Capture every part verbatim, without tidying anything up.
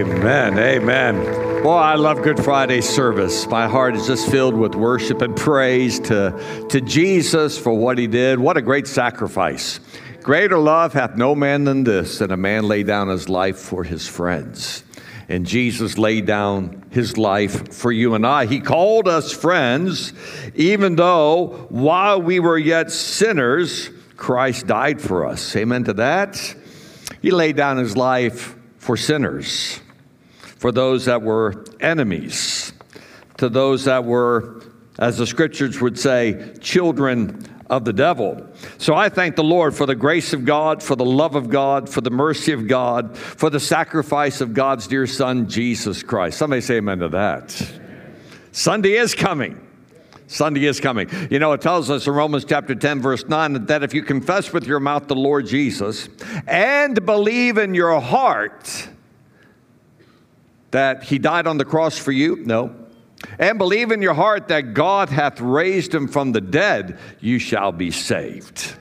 Amen. Amen. Boy, I love Good Friday service. My heart is just filled with worship and praise to, to Jesus for what he did. What a great sacrifice. Greater love hath no man than this, that a man lay down his life for his friends. And Jesus laid down his life for you and I. He called us friends, even though while we were yet sinners, Christ died for us. Amen to that. He laid down his life for sinners, for those that were enemies, to those that were, as the scriptures would say, children of the devil. So I thank the Lord for the grace of God, for the love of God, for the mercy of God, for the sacrifice of God's dear Son, Jesus Christ. Somebody say amen to that. Amen. Sunday is coming. Sunday is coming. You know, it tells us in Romans chapter ten, verse nine, that if you confess with your mouth the Lord Jesus and believe in your heart that he died on the cross for you, no, and believe in your heart that God hath raised him from the dead, you shall be saved.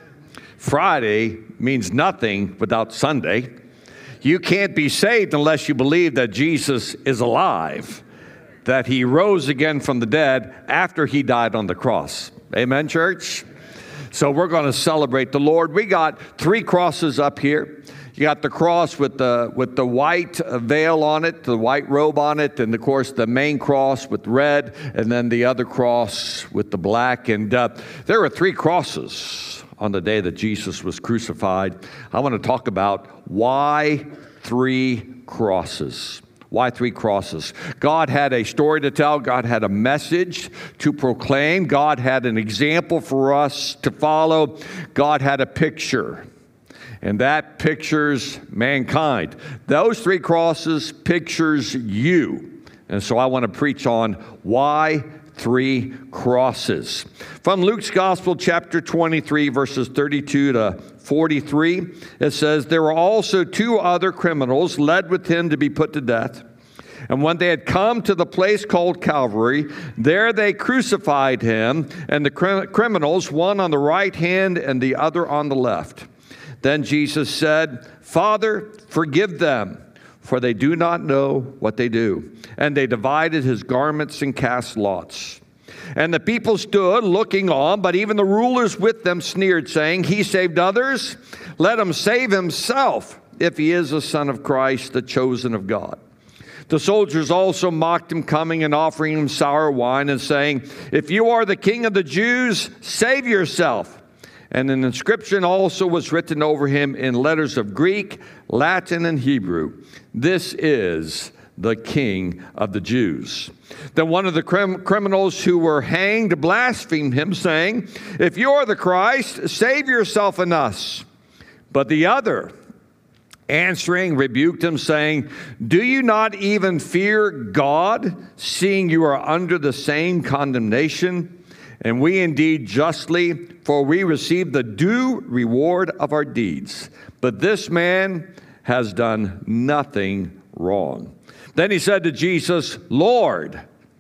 Friday means nothing without Sunday. You can't be saved unless you believe that Jesus is alive, that he rose again from the dead after he died on the cross. Amen, church? So we're going to celebrate the Lord. We got three crosses up here. You got the cross with the with the white veil on it, the white robe on it, and of course the main cross with red, and then the other cross with the black. And uh, there were three crosses on the day that Jesus was crucified. I want to talk about why three crosses. Why three crosses? God had a story to tell. God had a message to proclaim. God had an example for us to follow. God had a picture, and that pictures mankind. Those three crosses pictures you. And so I want to preach on why three crosses. From Luke's Gospel, chapter twenty-three, verses thirty-two to forty-three, it says, there were also two other criminals led with him to be put to death. And when they had come to the place called Calvary, there they crucified him, and the cr- criminals, one on the right hand and the other on the left. Then Jesus said, Father, forgive them, for they do not know what they do. And they divided his garments and cast lots. And the people stood looking on, but even the rulers with them sneered, saying, he saved others, let him save himself, if he is the Son of Christ, the chosen of God. The soldiers also mocked him, coming and offering him sour wine, and saying, if you are the King of the Jews, save yourself. And an inscription also was written over him in letters of Greek, Latin, and Hebrew. This is the King of the Jews. Then one of the crim- criminals who were hanged blasphemed him, saying, if you are the Christ, save yourself and us. But the other, answering, rebuked him, saying, do you not even fear God, seeing you are under the same condemnation? And we indeed justly, for we receive the due reward of our deeds. But this man has done nothing wrong. Then he said to Jesus, Lord,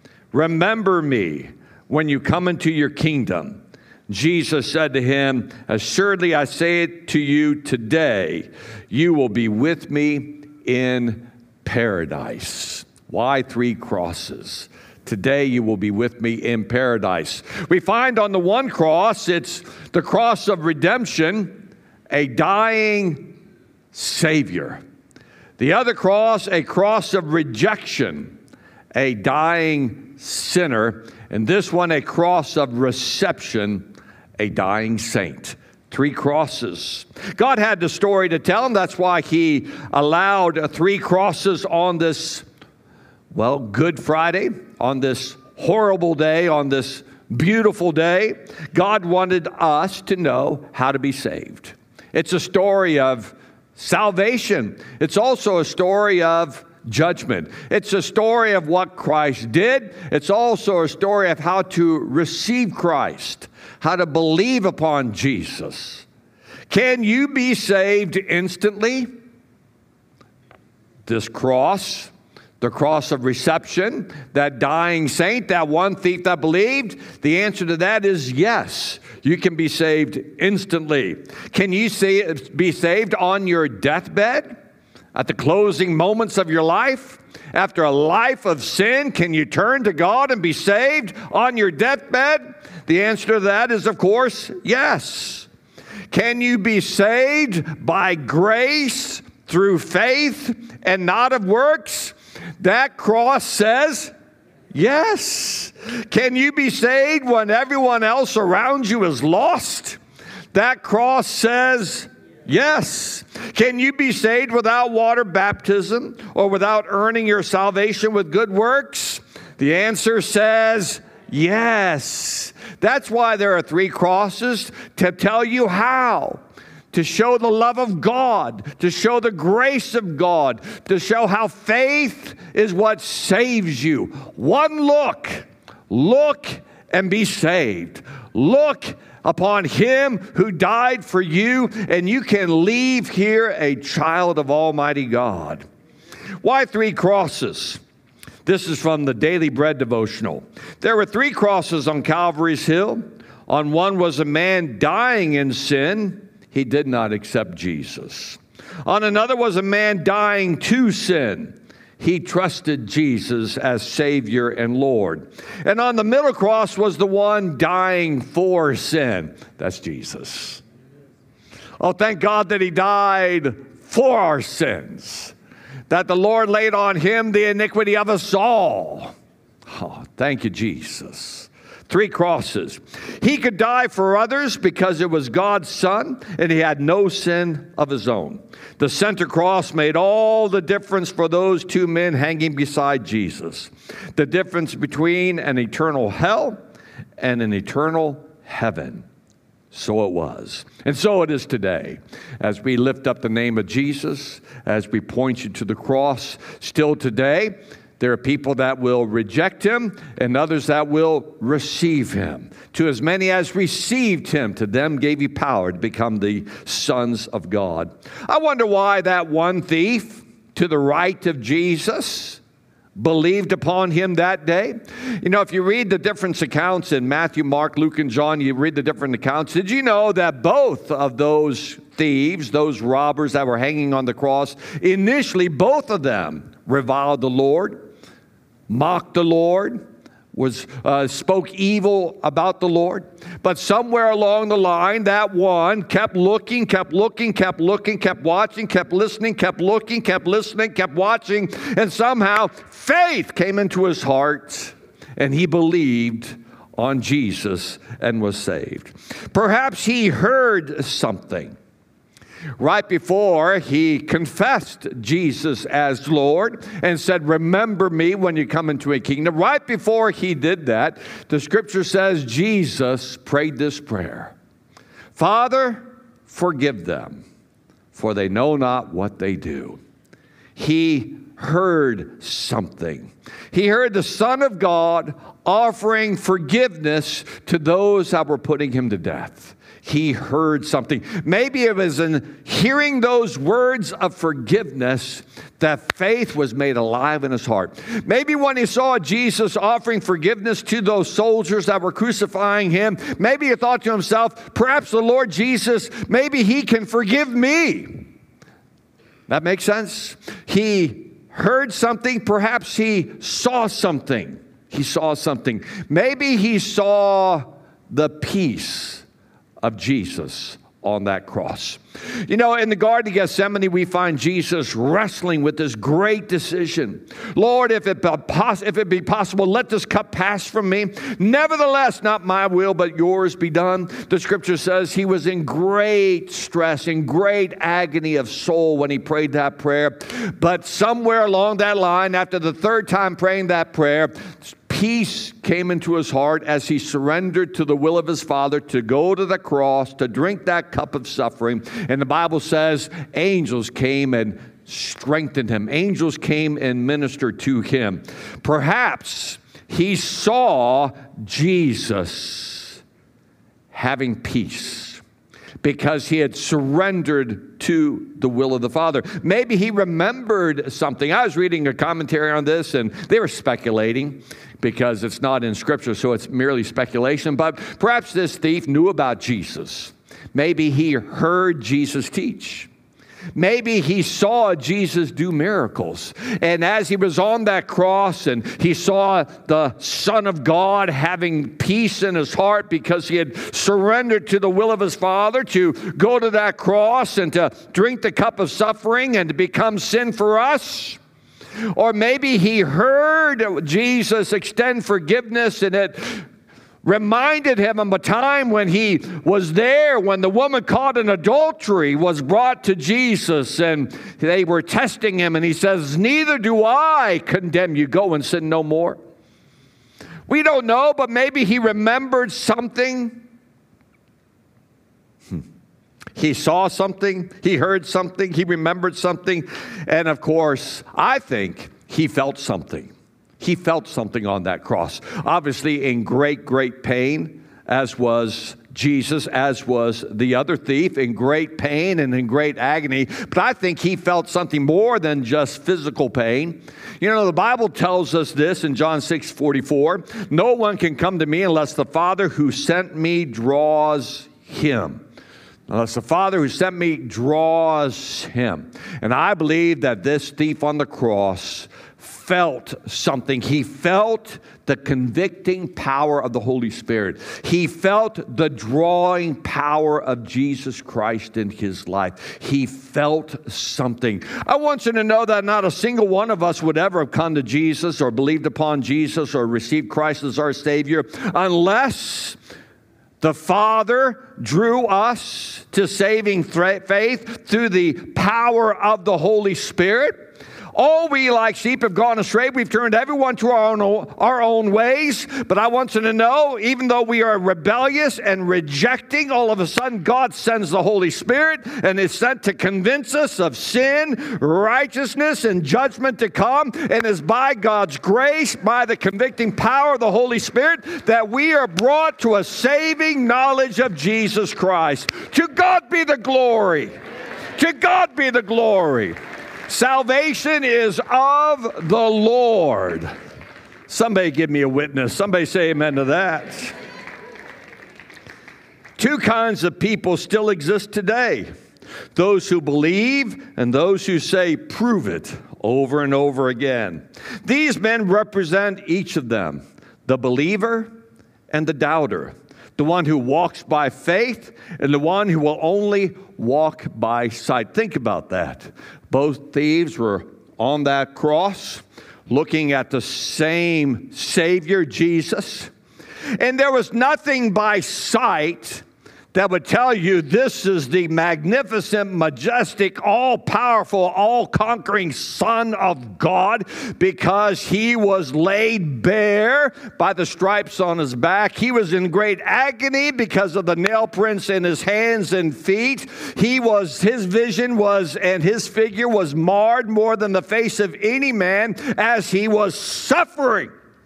remember me when you come into your kingdom. Jesus said to him, assuredly I say it to you today, you will be with me in paradise. Why three crosses? Today you will be with me in paradise. We find on the one cross, it's the cross of redemption, a dying Savior. The other cross, a cross of rejection, a dying sinner. And this one, a cross of reception, a dying saint. Three crosses. God had the story to tell, and that's why he allowed three crosses on this, well, Good Friday, on this horrible day, on this beautiful day. God wanted us to know how to be saved. It's a story of salvation. It's also a story of judgment. It's a story of what Christ did. It's also a story of how to receive Christ, how to believe upon Jesus. Can you be saved instantly? This cross, the cross of reception, that dying saint, that one thief that believed, the answer to that is yes. You can be saved instantly. Can you say, be saved on your deathbed? At the closing moments of your life, after a life of sin, can you turn to God and be saved on your deathbed? The answer to that is, of course, yes. Can you be saved by grace through faith and not of works? That cross says yes. Can you be saved when everyone else around you is lost? That cross says yes. Can you be saved without water baptism or without earning your salvation with good works? The answer says yes. That's why there are three crosses, to tell you how. To show the love of God, to show the grace of God, to show how faith is what saves you. One look, look and be saved. Look upon Him who died for you, and you can leave here a child of Almighty God. Why three crosses? This is from the Daily Bread devotional. There were three crosses on Calvary's Hill. On one was a man dying in sin. He did not accept Jesus. On another was a man dying to sin. He trusted Jesus as Savior and Lord. And on the middle cross was the one dying for sin. That's Jesus. Oh, thank God that He died for our sins, that the Lord laid on Him the iniquity of us all. Oh, thank you, Jesus. Three crosses. He could die for others because it was God's Son, and He had no sin of His own. The center cross made all the difference for those two men hanging beside Jesus. The difference between an eternal hell and an eternal heaven. So it was. And so it is today. As we lift up the name of Jesus, as we point you to the cross, still today, there are people that will reject Him and others that will receive Him. To as many as received Him, to them gave He power to become the sons of God. I wonder why that one thief to the right of Jesus believed upon Him that day. You know, if you read the different accounts in Matthew, Mark, Luke, and John, you read the different accounts. Did you know that both of those thieves, those robbers that were hanging on the cross, initially both of them reviled the Lord, mocked the Lord, was uh, spoke evil about the Lord. But somewhere along the line, that one kept looking, kept looking, kept looking, kept watching, kept listening, kept looking, kept listening, kept watching, and somehow faith came into his heart, and he believed on Jesus and was saved. Perhaps he heard something. Right before he confessed Jesus as Lord and said, "Remember me when you come into a kingdom." Right before he did that, the scripture says Jesus prayed this prayer: "Father, forgive them, for they know not what they do." He heard something. He heard the Son of God offering forgiveness to those that were putting him to death. He heard something. Maybe it was in hearing those words of forgiveness that faith was made alive in his heart. Maybe when he saw Jesus offering forgiveness to those soldiers that were crucifying him, maybe he thought to himself, perhaps the Lord Jesus, maybe He can forgive me. That makes sense? He heard something. Perhaps he saw something. He saw something. Maybe he saw the peace of Jesus on that cross. You know, in the Garden of Gethsemane, we find Jesus wrestling with this great decision. Lord, if it, poss- if it be possible, let this cup pass from me. Nevertheless, not my will, but yours be done. The scripture says he was in great stress, in great agony of soul when he prayed that prayer. But somewhere along that line, after the third time praying that prayer, peace came into his heart as he surrendered to the will of his Father to go to the cross, to drink that cup of suffering. And the Bible says angels came and strengthened him. Angels came and ministered to him. Perhaps he saw Jesus having peace because he had surrendered to the will of the Father. Maybe he remembered something. I was reading a commentary on this, and they were speculating because it's not in Scripture, so it's merely speculation. But perhaps this thief knew about Jesus. Maybe he heard Jesus teach. Maybe he saw Jesus do miracles. And as he was on that cross and he saw the Son of God having peace in his heart because he had surrendered to the will of his Father to go to that cross and to drink the cup of suffering and to become sin for us. Or maybe he heard Jesus extend forgiveness, and it reminded him of a time when he was there, when the woman caught in adultery was brought to Jesus, and they were testing him, and he says, "Neither do I condemn you. Go and sin no more." We don't know, but maybe he remembered something. Hmm. He saw something, he heard something, he remembered something, and of course, I think he felt something. He felt something on that cross, obviously in great, great pain, as was Jesus, as was the other thief, in great pain and in great agony. But I think he felt something more than just physical pain. You know, the Bible tells us this in John six forty-four, "No one can come to me unless the Father who sent me draws him." Unless the Father who sent me draws him. And I believe that this thief on the cross felt something. He felt the convicting power of the Holy Spirit. He felt the drawing power of Jesus Christ in his life. He felt something. I want you to know that not a single one of us would ever have come to Jesus or believed upon Jesus or received Christ as our Savior unless the Father drew us to saving faith through the power of the Holy Spirit. All we like sheep have gone astray. We've turned everyone to our own, our own ways. But I want you to know, even though we are rebellious and rejecting, all of a sudden God sends the Holy Spirit and is sent to convince us of sin, righteousness, and judgment to come. And it's by God's grace, by the convicting power of the Holy Spirit, that we are brought to a saving knowledge of Jesus Christ. To God be the glory. To God be the glory. Salvation is of the Lord. Somebody give me a witness. Somebody say amen to that. Two kinds of people still exist today. Those who believe and those who say, "Prove it," over and over again. These men represent each of them, the believer and the doubter, the one who walks by faith and the one who will only walk by sight. Think about that. Both thieves were on that cross, looking at the same Savior, Jesus. And there was nothing by sight that would tell you this is the magnificent, majestic, all-powerful, all-conquering Son of God, because he was laid bare by the stripes on his back. He was in great agony because of the nail prints in his hands and feet. He was, his vision was, and his figure was marred more than the face of any man as he was suffering.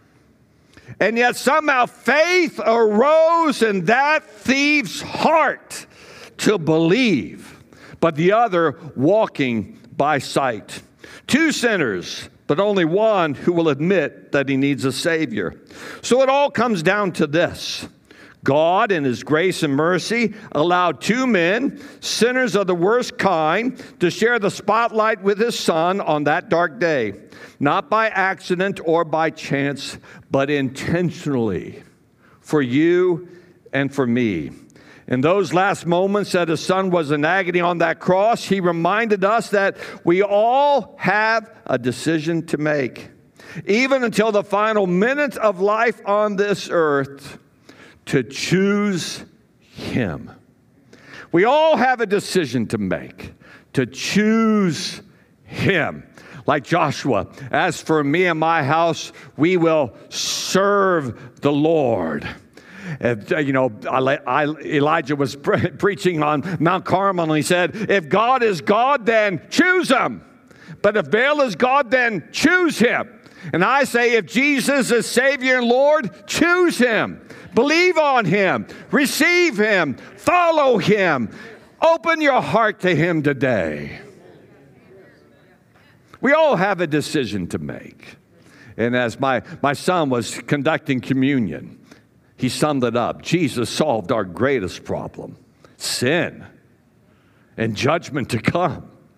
And yet somehow faith arose in that thief's heart to believe, but the other walking by sight. Two sinners, but only one who will admit that he needs a Savior. So it all comes down to this. God, in his grace and mercy, allowed two men, sinners of the worst kind, to share the spotlight with his Son on that dark day. Not by accident or by chance, but intentionally, for you and for me. In those last moments that his Son was in agony on that cross, he reminded us that we all have a decision to make. Even until the final minute of life on this earth, to choose him. We all have a decision to make, to choose him. Like Joshua, "As for me and my house, we will serve the Lord." And, you know, I, I, Elijah was pre- preaching on Mount Carmel, and he said, "If God is God, then choose him. But if Baal is God, then choose him." And I say, if Jesus is Savior and Lord, choose him. Believe on him. Receive him. Follow him. Open your heart to him today. We all have a decision to make. And as my, my son was conducting communion, he summed it up. Jesus solved our greatest problem, sin and judgment to come.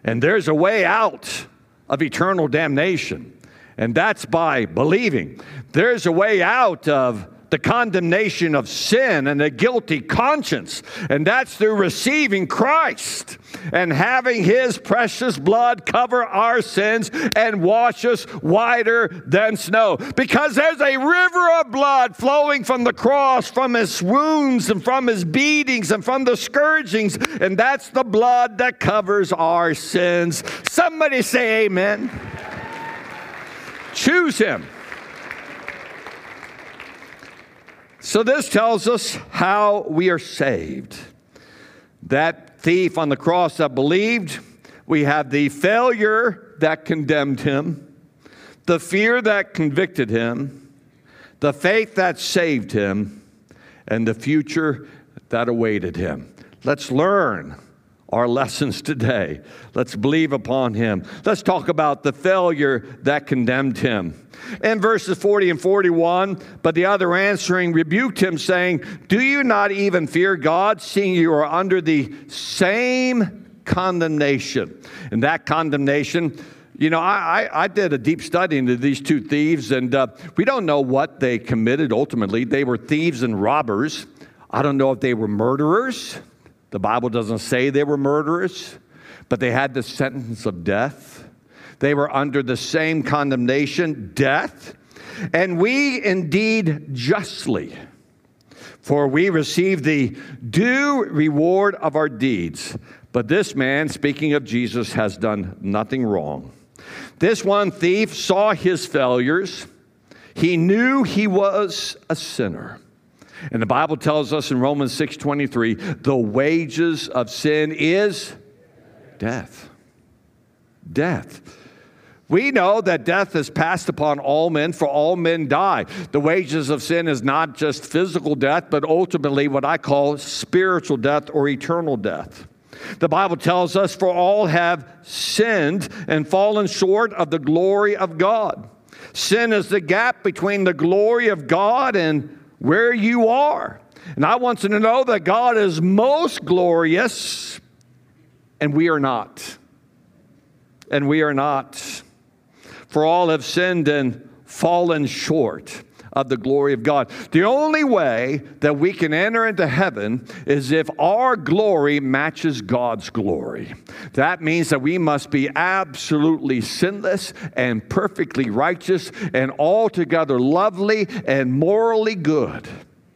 And there's a way out of eternal damnation, and that's by believing. There's a way out of the condemnation of sin and a guilty conscience, and that's through receiving Christ and having His precious blood cover our sins and wash us whiter than snow. Because there's a river of blood flowing from the cross, from His wounds and from His beatings and from the scourgings, and that's the blood that covers our sins. Somebody say amen. Choose Him. So this tells us how we are saved. That thief on the cross that believed, we have the failure that condemned him, the fear that convicted him, the faith that saved him, and the future that awaited him. Let's learn our lessons today. Let's believe upon Him. Let's talk about the failure that condemned him. In verses forty and forty-one, but the other answering rebuked him, saying, do you not even fear God, seeing you are under the same condemnation? And that condemnation, you know, I, I, I did a deep study into these two thieves, and uh, we don't know what they committed ultimately. They were thieves and robbers. I don't know if they were murderers. The Bible doesn't say they were murderers, but they had the sentence of death. They were under the same condemnation, death. And we indeed justly, for we receive the due reward of our deeds. But this man, speaking of Jesus, has done nothing wrong. This one thief saw his failures. He knew he was a sinner. And the Bible tells us in Romans six twenty-three, the wages of sin is death. Death. We know that death is passed upon all men, for all men die. The wages of sin is not just physical death, but ultimately what I call spiritual death or eternal death. The Bible tells us, for all have sinned and fallen short of the glory of God. Sin is the gap between the glory of God and where you are. And I want you to know that God is most glorious, and we are not. And we are not. For all have sinned and fallen short of the glory of God. The only way that we can enter into heaven is if our glory matches God's glory. That means that we must be absolutely sinless and perfectly righteous and altogether lovely and morally good.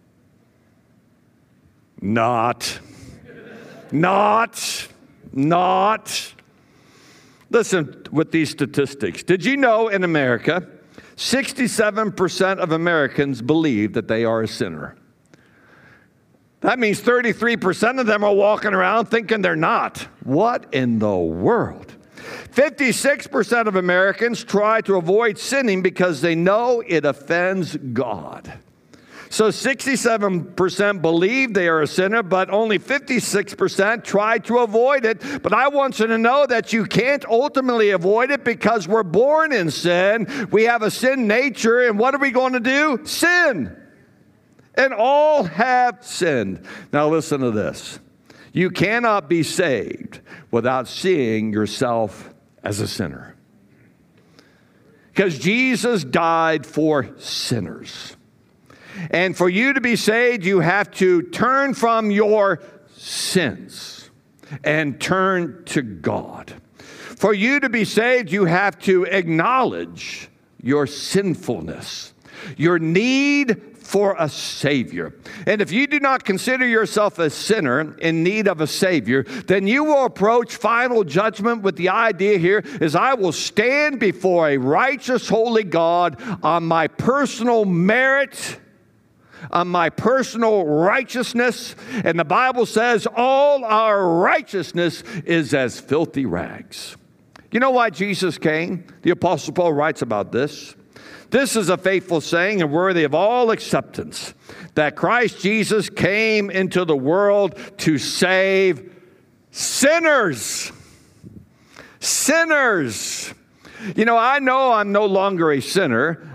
Not. Not. Not. Listen with these statistics. Did you know in America, sixty-seven percent of Americans believe that they are a sinner? That means thirty-three percent of them are walking around thinking they're not. What in the world? fifty-six percent of Americans try to avoid sinning because they know it offends God. So sixty-seven percent believe they are a sinner, but only fifty-six percent try to avoid it. But I want you to know that you can't ultimately avoid it because we're born in sin. We have a sin nature, and what are we going to do? Sin. And all have sinned. Now listen to this. You cannot be saved without seeing yourself as a sinner. Because Jesus died for sinners. And for you to be saved, you have to turn from your sins and turn to God. For you to be saved, you have to acknowledge your sinfulness, your need for a Savior. And if you do not consider yourself a sinner in need of a Savior, then you will approach final judgment with the idea here is I will stand before a righteous, holy God on my personal merit, on my personal righteousness. And the Bible says all our righteousness is as filthy rags. You know why Jesus came? The Apostle Paul writes about this. This is a faithful saying and worthy of all acceptance, that Christ Jesus came into the world to save sinners. Sinners. You know, I know I'm no longer a sinner.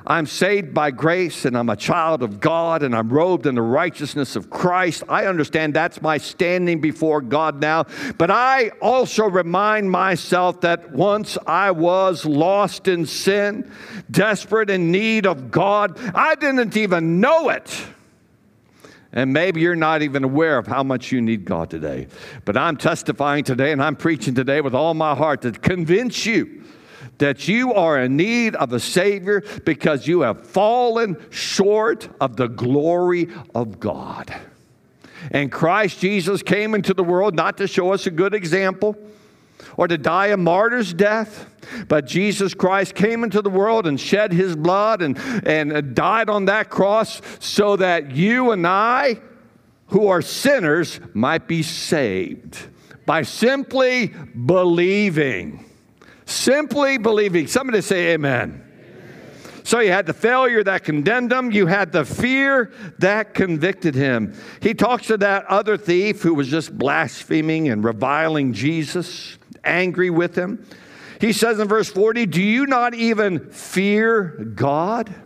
I'm saved by grace and I'm a child of God and I'm robed in the righteousness of Christ. I understand that's my standing before God now. But I also remind myself that once I was lost in sin, desperate in need of God. I didn't even know it. And maybe you're not even aware of how much you need God today. But I'm testifying today and I'm preaching today with all my heart to convince you that you are in need of a Savior because you have fallen short of the glory of God. And Christ Jesus came into the world not to show us a good example or to die a martyr's death, but Jesus Christ came into the world and shed his blood and, and died on that cross so that you and I, who are sinners, might be saved by simply believing. Simply believing. Somebody say amen. So you had the failure that condemned him. You had the fear that convicted him. He talks to that other thief who was just blaspheming and reviling Jesus, angry with him. He says in verse forty, do you not even fear God?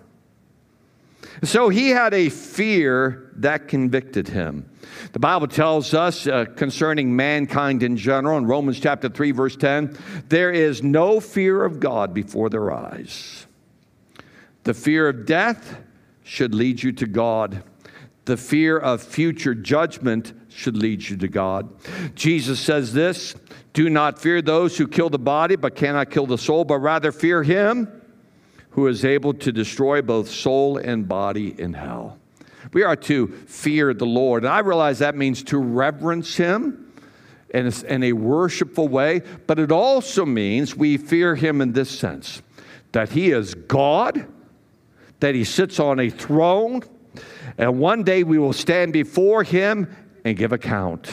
So he had a fear that convicted him. The Bible tells us uh, concerning mankind in general in Romans chapter three, verse ten, there is no fear of God before their eyes. The fear of death should lead you to God. The fear of future judgment should lead you to God. Jesus says this, do not fear those who kill the body but cannot kill the soul, but rather fear him who is able to destroy both soul and body in hell. We are to fear the Lord. And I realize that means to reverence him in a, in a worshipful way, but it also means we fear him in this sense, that he is God, that he sits on a throne, and one day we will stand before him and give account.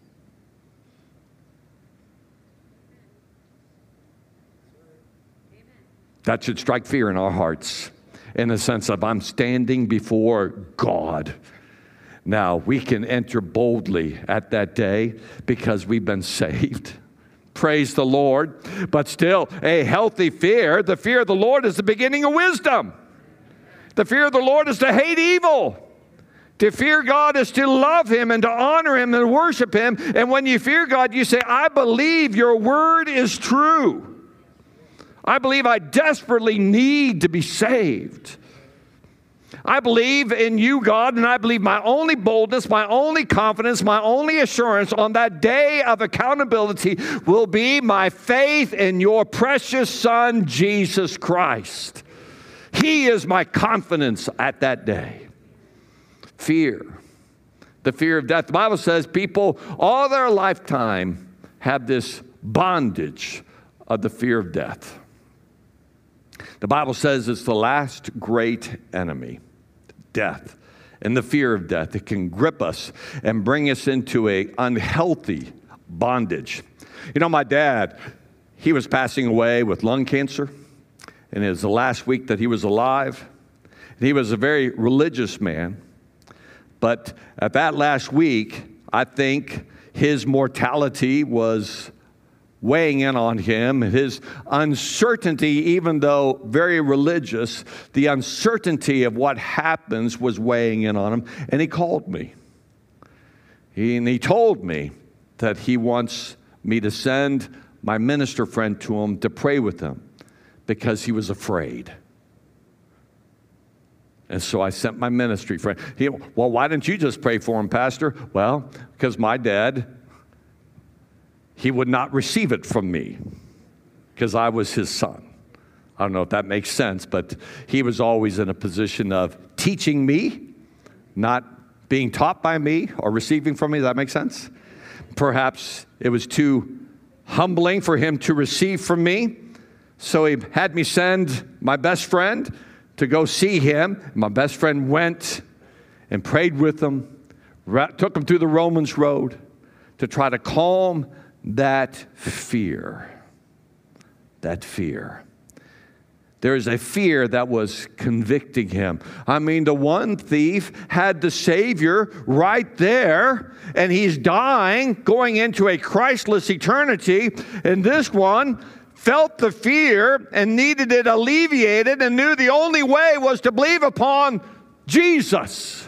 That should strike fear in our hearts, in the sense of I'm standing before God. Now, we can enter boldly at that day because we've been saved. Praise the Lord. But still, a healthy fear, the fear of the Lord is the beginning of wisdom. The fear of the Lord is to hate evil. To fear God is to love him and to honor him and worship him. And when you fear God, you say, I believe your word is true. I believe I desperately need to be saved. I believe in you, God, and I believe my only boldness, my only confidence, my only assurance on that day of accountability will be my faith in your precious Son, Jesus Christ. He is my confidence at that day. Fear. The fear of death. The Bible says people all their lifetime have this bondage of the fear of death. The Bible says it's the last great enemy, death, and the fear of death. It can grip us and bring us into an unhealthy bondage. You know, my dad, he was passing away with lung cancer, and it was the last week that he was alive. And he was a very religious man, but at that last week, I think his mortality was weighing in on him. His uncertainty, even though very religious, the uncertainty of what happens was weighing in on him. And he called me. He, and he told me that he wants me to send my minister friend to him to pray with him because he was afraid. And so I sent my ministry friend. He, well, why didn't you just pray for him, Pastor? Well, because my dad, he would not receive it from me because I was his son. I don't know if that makes sense, but he was always in a position of teaching me, not being taught by me or receiving from me. Does that make sense? Perhaps it was too humbling for him to receive from me. So he had me send my best friend to go see him. My best friend went and prayed with him, took him through the Romans road to try to calm that fear. That fear. There is a fear that was convicting him. I mean, the one thief had the Savior right there, and he's dying, going into a Christless eternity. And this one felt the fear and needed it alleviated and knew the only way was to believe upon Jesus.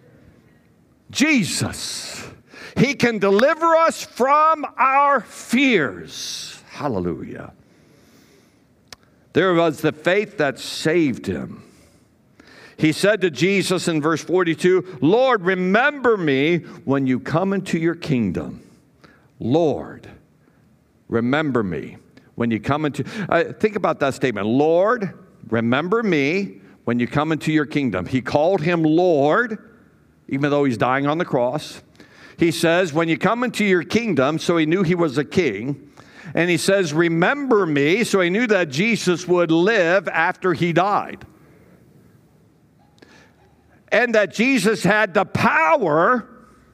Jesus. He can deliver us from our fears. Hallelujah. There was the faith that saved him. He said to Jesus in verse forty-two, Lord, remember me when you come into your kingdom. Lord, remember me when you come into... Uh, think about that statement. Lord, remember me when you come into your kingdom. He called him Lord, even though he's dying on the cross. He says, when you come into your kingdom, so he knew he was a king. And he says, remember me, so he knew that Jesus would live after he died. And that Jesus had the power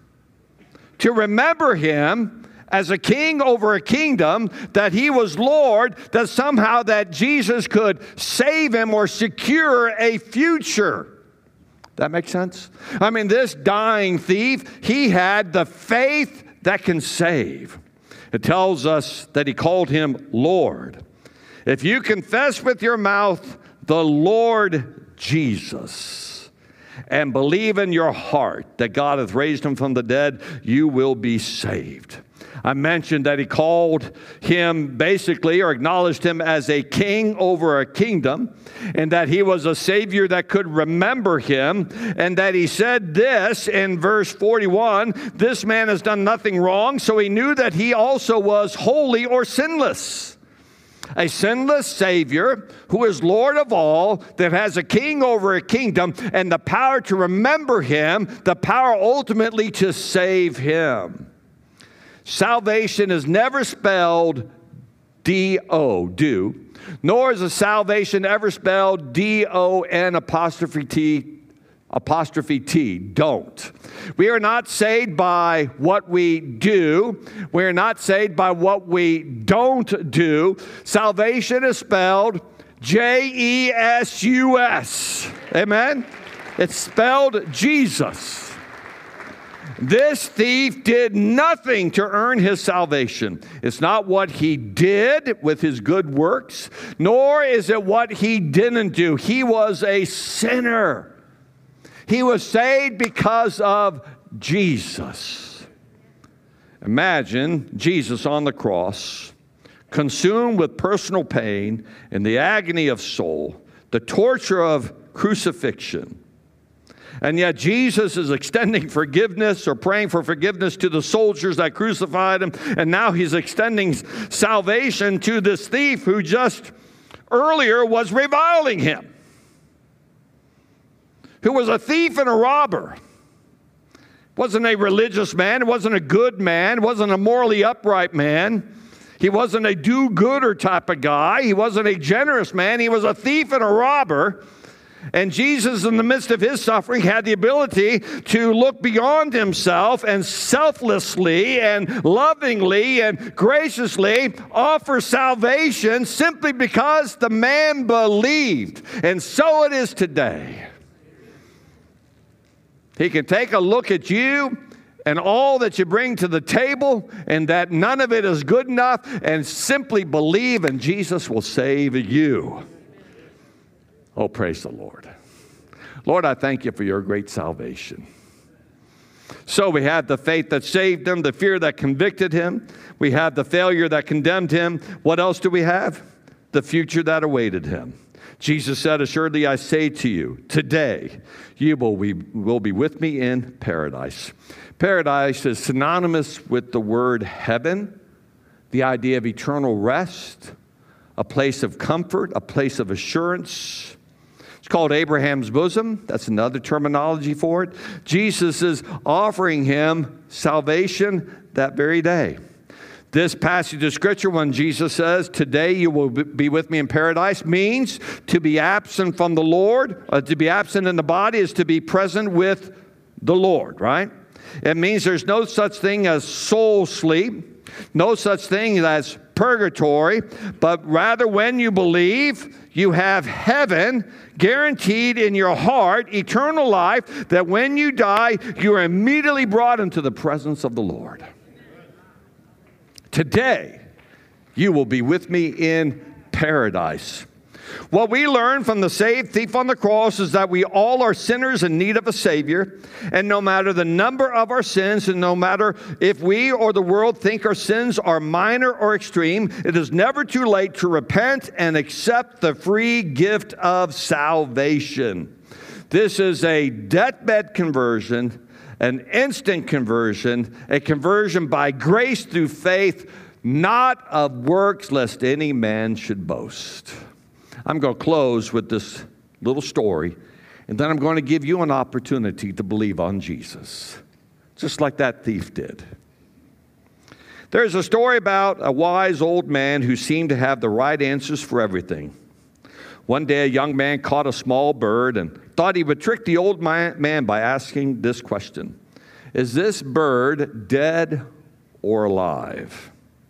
to remember him as a king over a kingdom, that he was Lord, that somehow that Jesus could save him or secure a future. That makes sense? I mean, this dying thief, he had the faith that can save. It tells us that he called him Lord. If you confess with your mouth the Lord Jesus and believe in your heart that God hath raised him from the dead, you will be saved. I mentioned that he called him basically, or acknowledged him as a king over a kingdom, and that he was a Savior that could remember him, and that he said this in verse forty-one, this man has done nothing wrong, so he knew that he also was holy or sinless. A sinless Savior who is Lord of all, that has a king over a kingdom, and the power to remember him, the power ultimately to save him. Salvation is never spelled D O, do, nor is a salvation ever spelled D O N apostrophe T, apostrophe T, don't. We are not saved by what we do. We are not saved by what we don't do. Salvation is spelled J E S U S. Amen? It's spelled Jesus. This thief did nothing to earn his salvation. It's not what he did with his good works, nor is it what he didn't do. He was a sinner. He was saved because of Jesus. Imagine Jesus on the cross, consumed with personal pain and the agony of soul, the torture of crucifixion. And yet Jesus is extending forgiveness or praying for forgiveness to the soldiers that crucified him. And now he's extending salvation to this thief who just earlier was reviling him, who was a thief and a robber. Wasn't a religious man. It wasn't a good man. It wasn't a morally upright man. He wasn't a do-gooder type of guy. He wasn't a generous man. He was a thief and a robber. And Jesus, in the midst of his suffering, had the ability to look beyond himself and selflessly and lovingly and graciously offer salvation simply because the man believed. And so it is today. He can take a look at you and all that you bring to the table, and that none of it is good enough, and simply believe, and Jesus will save you. Oh, praise the Lord. Lord, I thank you for your great salvation. So we have the faith that saved him, the fear that convicted him. We have the failure that condemned him. What else do we have? The future that awaited him. Jesus said, assuredly I say to you, today you will be, will be with me in paradise. Paradise is synonymous with the word heaven, the idea of eternal rest, a place of comfort, a place of assurance. It's called Abraham's bosom. That's another terminology for it. Jesus is offering him salvation that very day. This passage of Scripture, when Jesus says, today you will be with me in paradise, means to be absent from the Lord. Uh, to be absent in the body is to be present with the Lord, right? It means there's no such thing as soul sleep, no such thing as purgatory, but rather when you believe, you have heaven guaranteed in your heart, eternal life, that when you die, you are immediately brought into the presence of the Lord. Today, You will be with me in paradise. What we learn from the saved thief on the cross is that we all are sinners in need of a Savior. And no matter the number of our sins, and no matter if we or the world think our sins are minor or extreme, it is never too late to repent and accept the free gift of salvation. This is a deathbed conversion, an instant conversion, a conversion by grace through faith, not of works, lest any man should boast. I'm going to close with this little story, and then I'm going to give you an opportunity to believe on Jesus, just like that thief did. There's a story about a wise old man who seemed to have the right answers for everything. One day, a young man caught a small bird and thought he would trick the old man by asking this question: is this bird dead or alive?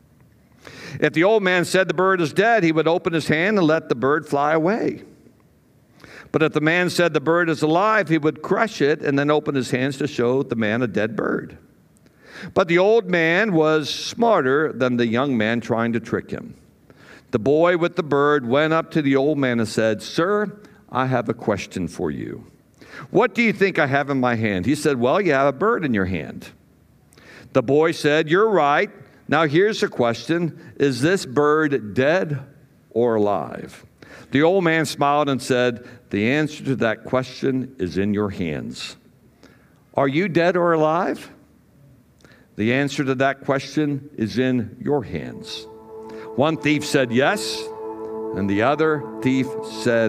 If the old man said the bird is dead, he would open his hand and let the bird fly away. But if the man said the bird is alive, he would crush it and then open his hands to show the man a dead bird. But the old man was smarter than the young man trying to trick him. The boy with the bird went up to the old man and said, "Sir, I have a question for you. What do you think I have in my hand?" He said, "Well, you have a bird in your hand." The boy said, "You're right. Now here's the question. Is this bird dead or alive?" The old man smiled and said, "The answer to that question is in your hands. Are you dead or alive?" The answer to that question is in your hands. One thief said yes, and the other thief said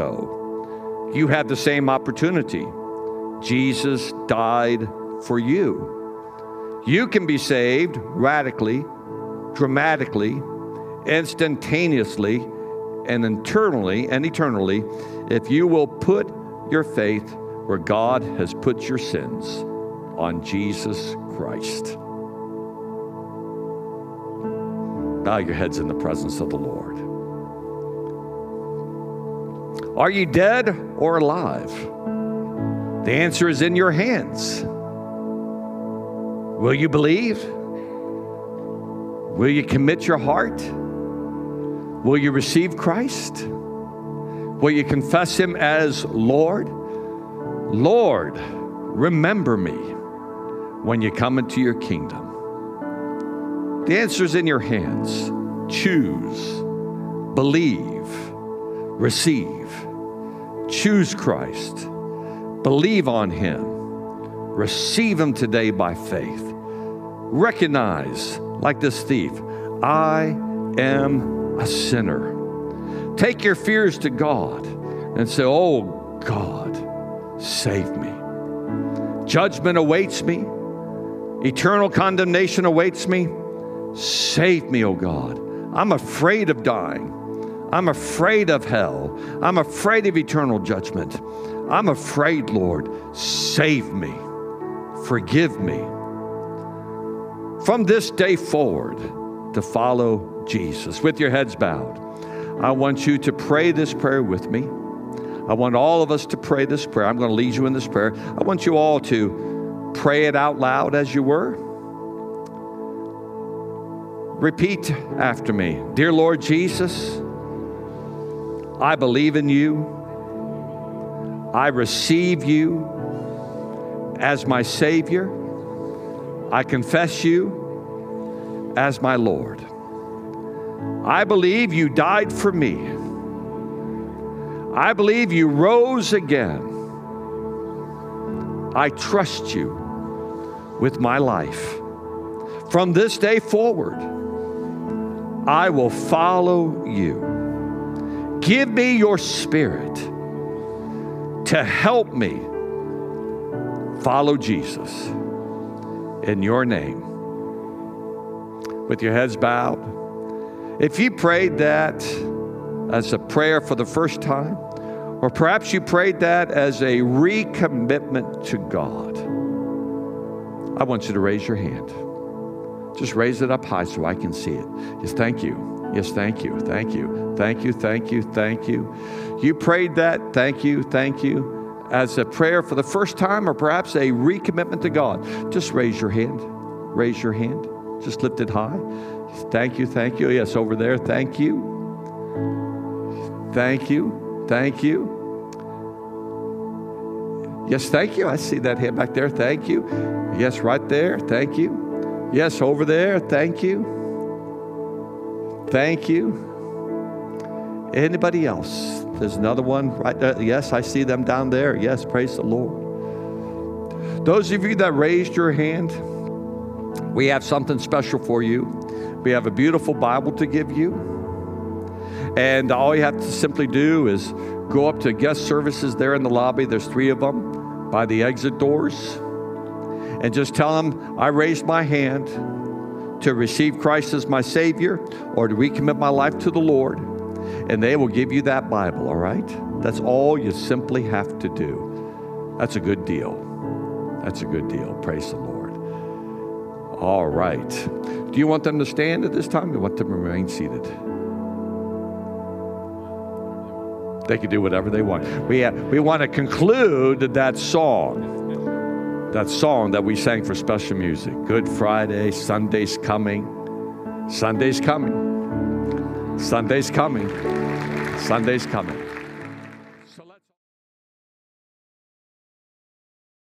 no. You have the same opportunity. Jesus died for you. You can be saved radically, dramatically, instantaneously, and internally and eternally if you will put your faith where God has put your sins, on Jesus Christ. Bow your heads in the presence of the Lord. Are you dead or alive? The answer is in your hands. Will you believe? Will you commit your heart? Will you receive Christ? Will you confess Him as Lord? Lord, remember me when you come into your kingdom. The answer is in your hands. Choose, believe, receive. Choose Christ. Believe on Him. Receive Him today by faith. Recognize, like this thief, I am a sinner. Take your fears to God and say, "Oh God, save me. Judgment awaits me. Eternal condemnation awaits me. Save me, oh God. I'm afraid of dying. I'm afraid of hell. I'm afraid of eternal judgment. I'm afraid, Lord. Save me. Forgive me." From this day forward, to follow Jesus. With your heads bowed, I want you to pray this prayer with me. I want all of us to pray this prayer. I'm going to lead you in this prayer. I want you all to pray it out loud as you were. Repeat after me. Dear Lord Jesus, I believe in you. I receive you as my Savior. I confess you as my Lord. I believe you died for me. I believe you rose again. I trust you with my life. From this day forward, I will follow you. Give me your Spirit to help me follow Jesus. In your name. With your heads bowed, if you prayed that as a prayer for the first time, or perhaps you prayed that as a recommitment to God, I want you to raise your hand. Just raise it up high so I can see it. Yes, thank you. Yes, thank you. Thank you. Thank you. Thank you. Thank you. You prayed that. Thank you. Thank you. As a prayer for the first time, or perhaps a recommitment to God. Just raise your hand. Raise your hand. Just lift it high. Thank you, thank you. Yes, over there, thank you. Thank you, thank you. Yes, thank you. I see that hand back there. Thank you. Yes, right there. Thank you. Yes, over there. Thank you. Thank you. Anybody else? There's another one right there. Yes, I see them down there. Yes, praise the Lord. Those of you that raised your hand, we have something special for you. We have a beautiful Bible to give you. And all you have to simply do is go up to guest services there in the lobby. There's three of them by the exit doors. And just tell them, I raised my hand to receive Christ as my Savior or to recommit my life to the Lord. And they will give you that Bible, all right? That's all you simply have to do. That's a good deal. That's a good deal. Praise the Lord. All right. Do you want them to stand at this time? Or you want them to remain seated? They can do whatever they want. We have, we want to conclude that song, that song that we sang for special music. Good Friday, Sunday's coming. Sunday's coming. Sunday's coming. Sunday's coming.